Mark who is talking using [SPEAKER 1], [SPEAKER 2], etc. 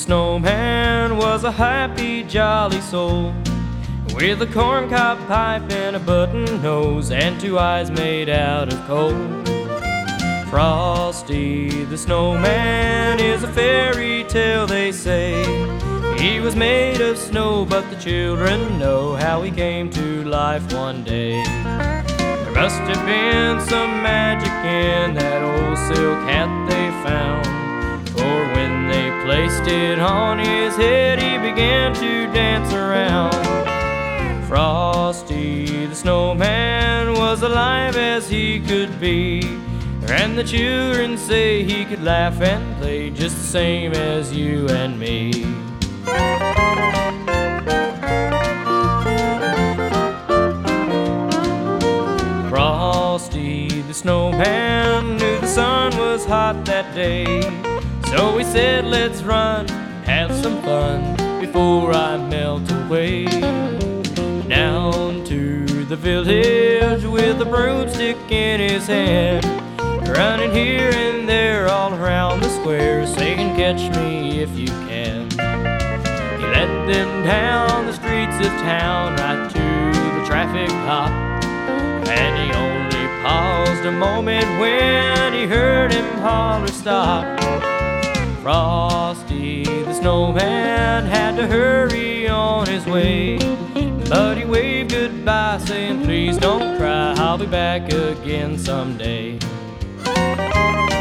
[SPEAKER 1] snowman was a happy, jolly soul, with a corncob pipe and a button nose and two eyes made out of coal. Frosty the snowman is a fairy tale, they say. He was made of snow, but the children know how he came to life one day. There must have been some magic in that old silk hat they found, for when they placed it on his head, he began to dance around. Frosty the snowman was alive as he could be, and the children say he could laugh and play just the same as you and me. Frosty the snowman knew the sun was hot that day, so he said, let's run, have some fun before I melt away. Down to the village with a broomstick in his hand, running here and there all around the square, saying, catch me if you can. He led them down the streets of town right to the traffic cop, and he only paused a moment when he heard him holler, stop. Frosty the snowman had to hurry on his way, but he waved goodbye saying, please don't cry, I'll be back again someday.